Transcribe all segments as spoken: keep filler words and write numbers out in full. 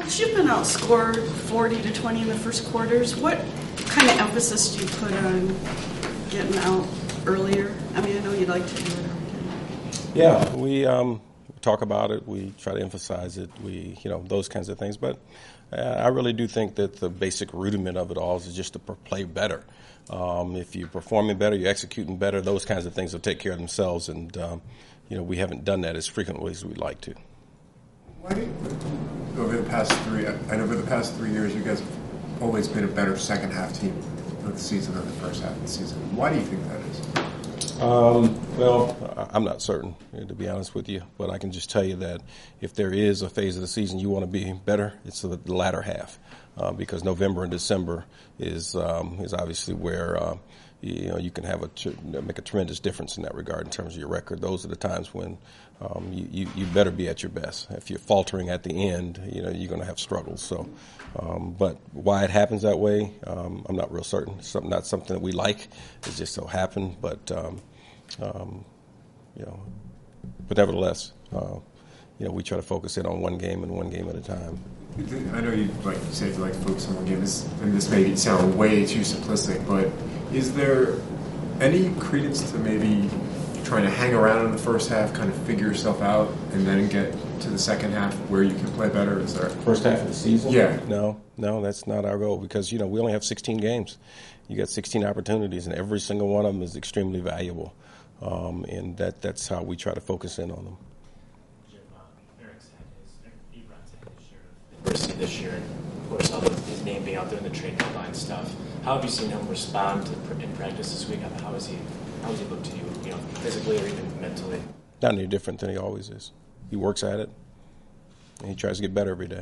Coach, you've been outscored forty to twenty in the first quarters. What kind of emphasis do you put on getting out earlier? I mean, I know you'd like to do it every day. Yeah, we um, talk about it. We try to emphasize it. We, you know, those kinds of things. But uh, I really do think that the basic rudiment of it all is just to play better. Um, if you're performing better, you're executing better, those kinds of things will take care of themselves. And, um, you know, we haven't done that as frequently as we'd like to. Why do you, over the past three, and over the past three years, you guys have always been a better second half team of the season than the first half of the season. Why do you think that is? Um, well, I'm not certain, to be honest with you, but I can just tell you that if there is a phase of the season you want to be better, it's the latter half, uh, because November and December is um, is obviously where uh, you know you can have a make a tremendous difference in that regard in terms of your record. Those are the times when um, you, you you better be at your best. If you're faltering at the end, you know you're going to have struggles. So, um, but why it happens that way, um, I'm not real certain. It's something, not something that we like. It just so happened, but. Um, Um, you know, but nevertheless, uh, you know, we try to focus in on one game and one game at a time. I know you like you said you like to focus on one game, and this may sound way too simplistic, but is there any credence to maybe trying to hang around in the first half, kind of figure yourself out, and then get to the second half where you can play better? Is there first half of the season? Yeah. No, no, that's not our goal because you know we only have sixteen games. You got sixteen opportunities, and every single one of them is extremely valuable. Um, and that, that's how we try to focus in on them. Jim, uh, Eric's had his, Ebron's had his share of adversity this year, and of course, all of his name being out there in the trade deadline stuff. How have you seen him respond to, in practice this week? How has he, how has he looked to you, you know, physically or even mentally? Not any different than he always is. He works at it, and he tries to get better every day.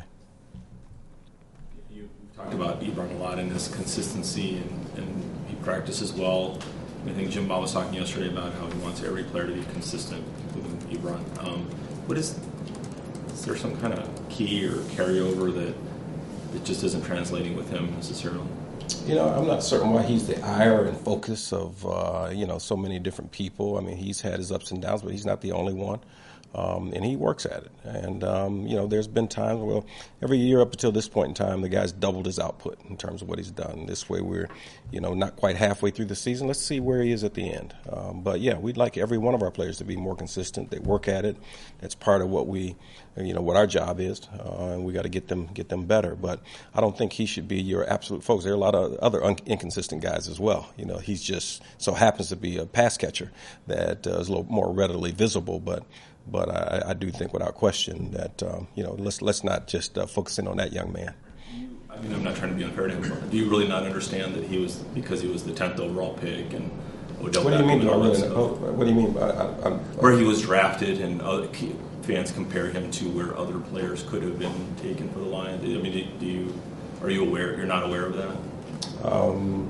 You talked about Ebron a lot and his consistency, and, and he practices well. I think Jim Bob was talking yesterday about how he wants every player to be consistent, including Ebron. Um, what is, is there some kind of key or carryover that that just isn't translating with him necessarily? You know, I'm not certain why he's the ire and focus of, uh, you know, so many different people. I mean, he's had his ups and downs, but he's not the only one. Um, and he works at it. And, um, you know, there's been times, well, every year up until this point in time, the guy's doubled his output in terms of what he's done. This way we're, you know, not quite halfway through the season. Let's see where he is at the end. Um, but, yeah, we'd like every one of our players to be more consistent. They work at it. That's part of what we, you know, what our job is. Uh, and we got to get them get them better. But I don't think he should be your absolute focus. There are a lot of other un- inconsistent guys as well. You know, he's just so happens to be a pass catcher that uh, is a little more readily visible. But But I, I do think, without question, that um, you know let's let's not just uh, focus in on that young man. I mean, I'm not trying to be unfair to him. But do you really not understand that he was because he was the tenth overall pick and Odell What do you mean? and all that Really, stuff? oh, what do you mean? I, I, I'm, Where he was drafted, and other fans compare him to where other players could have been taken for the Lions. I mean, do you are you aware? You're not aware of that? Um,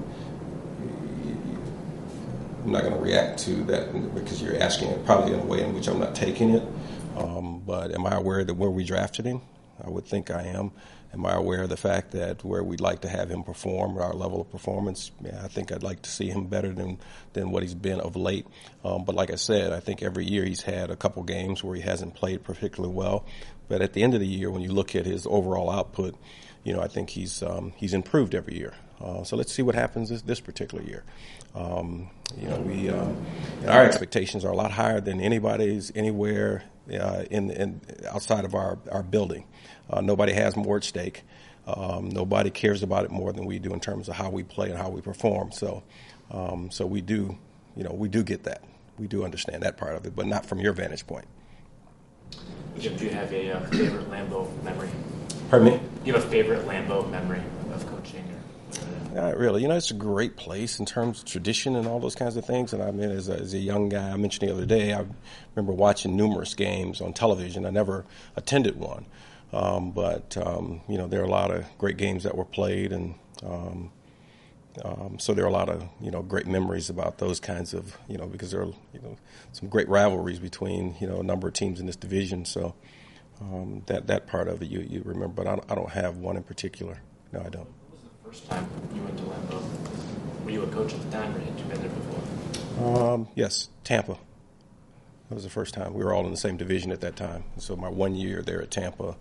I'm not going to react to that because you're asking it probably in a way in which I'm not taking it. Um, but am I aware that where we drafted him? I would think I am. Am I aware of the fact that where we'd like to have him perform, our level of performance? Yeah, I think I'd like to see him better than, than what he's been of late. Um, but like I said, I think every year he's had a couple games where he hasn't played particularly well. But at the end of the year, when you look at his overall output, you know, I think he's um, he's improved every year. Uh, so let's see what happens this, this particular year. Um, you know, we um, and our expectations are a lot higher than anybody's anywhere uh, in, in outside of our our building. Uh, nobody has more at stake. Um, nobody cares about it more than we do in terms of how we play and how we perform. So, um, so we do, you know, we do get that. We do understand that part of it, but not from your vantage point. Jim, do you have a uh, favorite Lambeau memory? Pardon me? Do you have a favorite Lambeau memory of coaching? Or, Not really. You know, it's a great place in terms of tradition and all those kinds of things. And I mean, as a, as a young guy, I mentioned the other day, I remember watching numerous games on television. I never attended one. Um, but, um, you know, there are a lot of great games that were played. And um, um, so there are a lot of, you know, great memories about those kinds of, you know, because there are, you know, some great rivalries between, you know, a number of teams in this division. So um, that, that part of it you, you remember. But I don't, I don't have one in particular. No, I don't. First time you went to Lambeau, were you a coach at the time, or had you been there before? Um, yes, Tampa. That was the first time. We were all in the same division at that time. So my one year there at Tampa,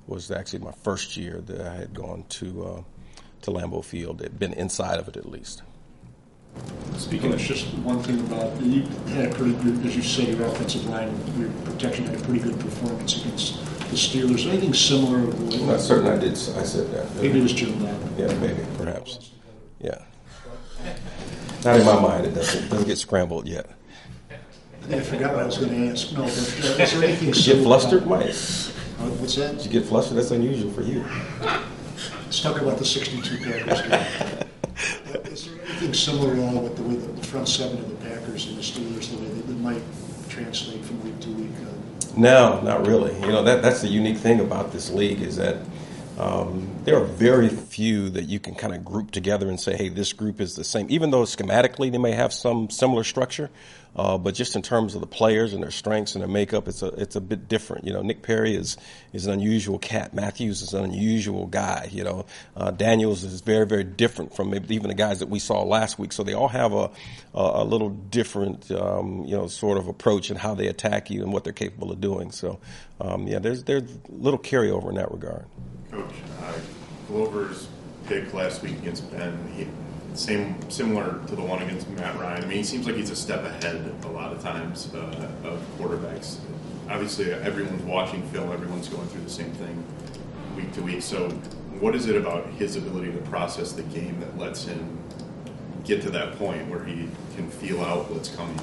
was actually my first year that I had gone to uh, to Lambeau Field. Had been inside of it at least. Speaking of just one thing about you had a pretty good, as you said, your offensive line, your protection had a pretty good performance against the Steelers. Anything similar? I'm not certain I did. I said that. Maybe it was Jim Bob. Yeah, maybe, perhaps. Yeah. Not in my mind. It doesn't doesn't get scrambled yet. I forgot what I was going to ask. No, but uh, is there anything Did you get flustered, about, Mike? uh, what's that? Did you get flustered? That's unusual for you. Let's talk about the sixty-two Packers game. Is there anything similar at all with the way the front seven of the Packers and the Steelers, the way that it might translate from week to week? Uh, No, not really. You know, that that's the unique thing about this league is that um, there are very few that you can kind of group together and say, hey, this group is the same. Even though schematically they may have some similar structure, uh, but just in terms of the players and their strengths and their makeup, it's a it's a bit different. You know, Nick Perry is is an unusual cat. Matthews is an unusual guy. You know, uh, Daniels is very very different from maybe even the guys that we saw last week. So they all have a a, a little different um, you know sort of approach in how they attack you and what they're capable of doing. So um, yeah, there's there's little carryover in that regard. Coach, uh, Glover's pick last week against Ben, he, same similar to the one against Matt Ryan. I mean, he seems like he's a step ahead a lot of times uh, of quarterbacks. Obviously, everyone's watching film, everyone's going through the same thing week to week. So, what is it about his ability to process the game that lets him get to that point where he can feel out what's coming?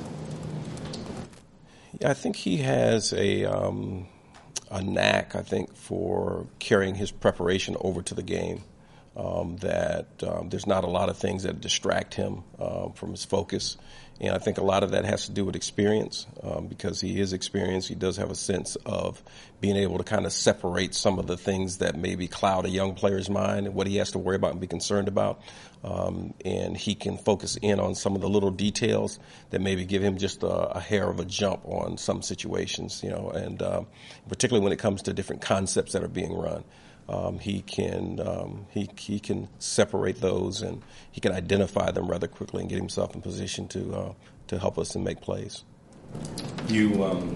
Yeah, I think he has a um, a knack, I think, for carrying his preparation over to the game. Um, that um, there's not a lot of things that distract him uh, from his focus. And I think a lot of that has to do with experience um, because he is experienced. He does have a sense of being able to kind of separate some of the things that maybe cloud a young player's mind and what he has to worry about and be concerned about. Um, and he can focus in on some of the little details that maybe give him just a, a hair of a jump on some situations, you know, and um, particularly when it comes to different concepts that are being run. Um, he can um, he he can separate those and he can identify them rather quickly and get himself in position to uh, to help us and make plays. You, um,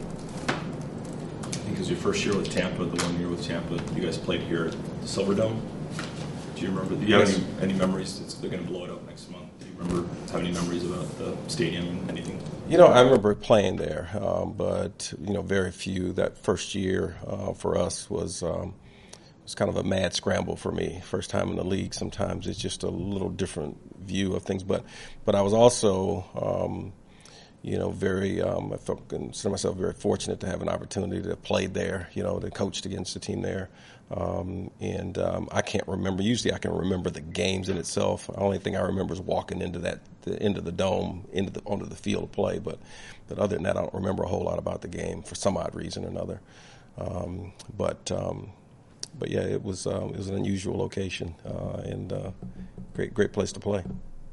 I think it was your first year with Tampa, the one year with Tampa. You guys played here at the Silverdome. Do you remember? Do you Yes. have any, any memories? It's, they're going to blow it up next month. Do you remember have any memories about the stadium? Anything? You know, I remember playing there, um, but you know, very few. That first year uh, for us was. Um, It's kind of a mad scramble for me. First time in the league, sometimes it's just a little different view of things. But, but I was also, um, you know, very. Um, I felt consider myself very fortunate to have an opportunity to play there. You know, to coach against the team there. Um, and um, I can't remember. Usually, I can remember the games in itself. The only thing I remember is walking into that, the, into the dome, into the onto the field to play. But, but other than that, I don't remember a whole lot about the game for some odd reason or another. Um, but. Um, But yeah, it was um, it was an unusual location uh, and uh, great great place to play.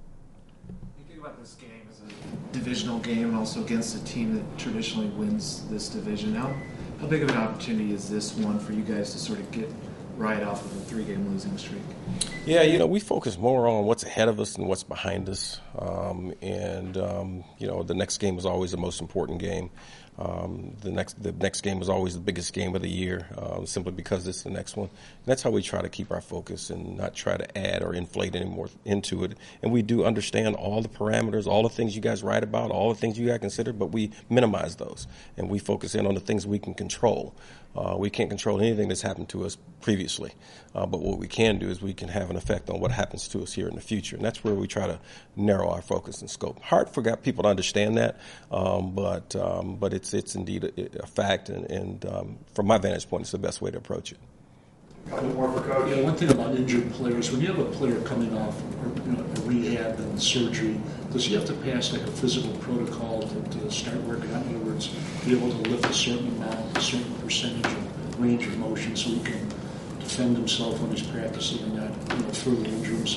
You think about this game as a divisional game, and also against a team that traditionally wins this division. How how big of an opportunity is this one for you guys to sort of get right off of a three-game losing streak? Yeah, you know, we focus more on what's ahead of us than what's behind us, um, and um, you know, the next game is always the most important game. Um, the next the next game is always the biggest game of the year, uh, simply because it's the next one. And that's how we try to keep our focus and not try to add or inflate any more into it. And we do understand all the parameters, all the things you guys write about, all the things you guys consider, but we minimize those and we focus in on the things we can control. Uh, we can't control anything that's happened to us previously, uh, but what we can do is we can have an effect on what happens to us here in the future, and that's where we try to narrow our focus and scope. Hard for people to understand that, um, but um, but it's it's indeed a, a fact, and, and um, from my vantage point, it's the best way to approach it. Couple more for Coach. Yeah, one thing about injured players, when you have a player coming off or, you know, a rehab and surgery, does he have to pass like a physical protocol to, to start working out? In other words, be able to lift a certain amount, a certain percentage of range of motion so he can defend himself when he's practicing and not, you know, further injure himself?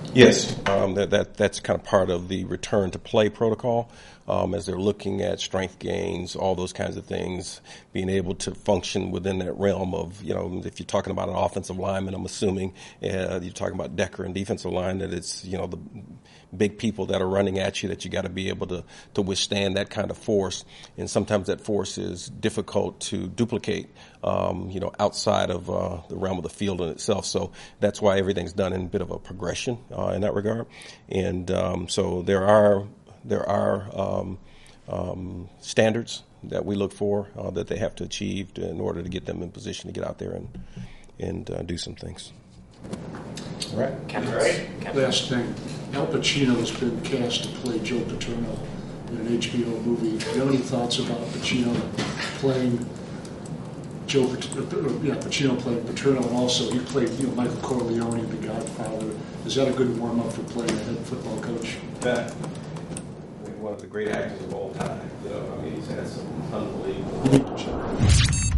Yes, um, that, that that's kind of part of the return to play protocol. Um, as they're looking at strength gains, all those kinds of things, being able to function within that realm of, you know, if you're talking about an offensive lineman, I'm assuming uh, you're talking about Decker and defensive line, that it's, you know, the big people that are running at you, that you got to be able to, to withstand that kind of force. And sometimes that force is difficult to duplicate, um, you know, outside of uh, the realm of the field in itself. So that's why everything's done in a bit of a progression uh, in that regard. And um, so there are there are um, um, standards that we look for uh, that they have to achieve to, in order to get them in position to get out there and and uh, do some things. All right. Captain, Right. Captain. Last thing, Al Pacino has been cast to play Joe Paterno in an H B O movie. Do you have any thoughts about Pacino playing Joe? Pat- uh, yeah, Pacino playing Paterno, and also he played, you know, Michael Corleone, The Godfather. Is that a good warm up for playing a head football coach? Yeah. One of the great actors of all time. You know, I mean, he's had some unbelievable.